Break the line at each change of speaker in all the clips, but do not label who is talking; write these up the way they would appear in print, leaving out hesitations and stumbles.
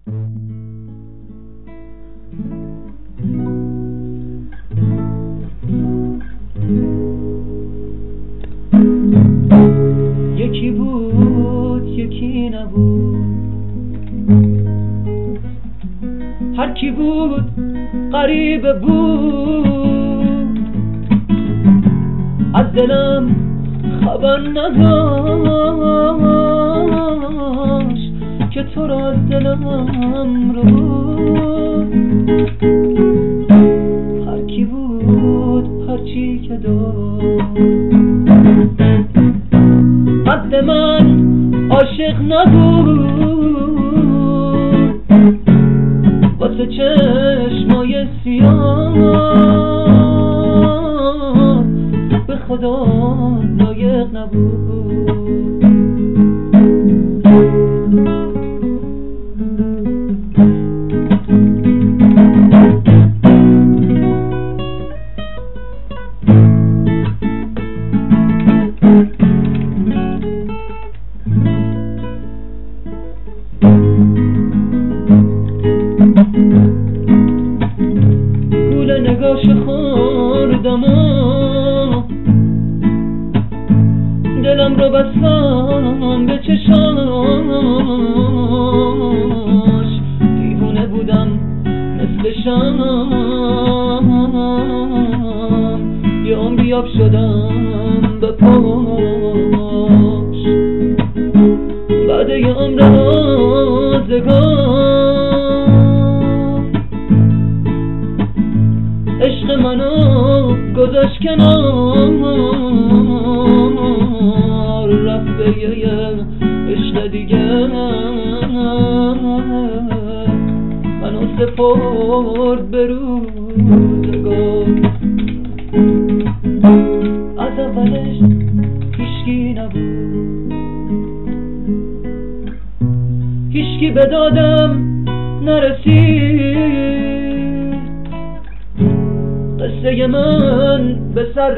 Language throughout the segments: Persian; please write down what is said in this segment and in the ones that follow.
یکی بود یکی نبود، هر کی بود غریبه بود، از دلم خبر نداشت که تو را از دلم رو بود. هر کی بود هر چی که داشت، قد من عاشق نبود، واسه چشمای سیاه به خدا لایق نبود. گول نگاش خوردم و دلم رو بستم به چشاش، دیوونه بودم مثل شام، یه عمری آب شدم به پاش. بعد یه عمر آزگار عشق منو گذاشت کنار، رفت به یه عشق دیگه منو سپرد به روزگار. از اولش هیچکی نبود، هیچکی به دادم نرسید، قصه من به سر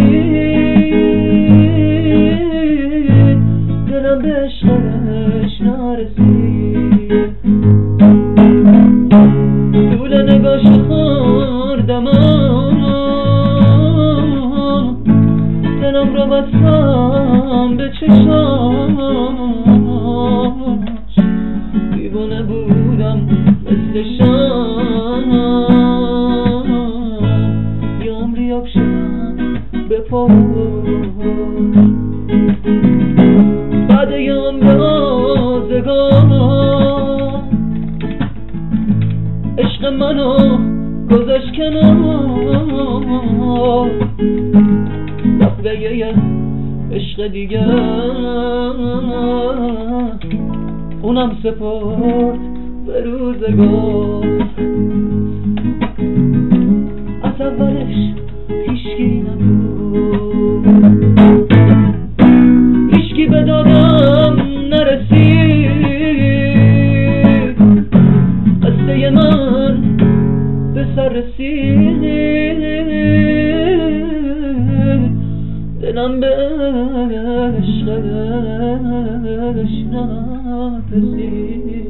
رسید، دلم به عشقش نرسید. دول نگاش خوردم، دلم رو بستم به چشاش، دیوانه بودم مثل شام، یه عمری آب شدم به پاش. بعد یه عمر آزگار عشق منو گذاشت کنار، رفت به یه عشق دیگه اونم سپرد به روزگار. از اولش هیچکی نبود، هیچکی به دادم نرسید، قصه من به سر رسید، دلم به عشقش نرسید.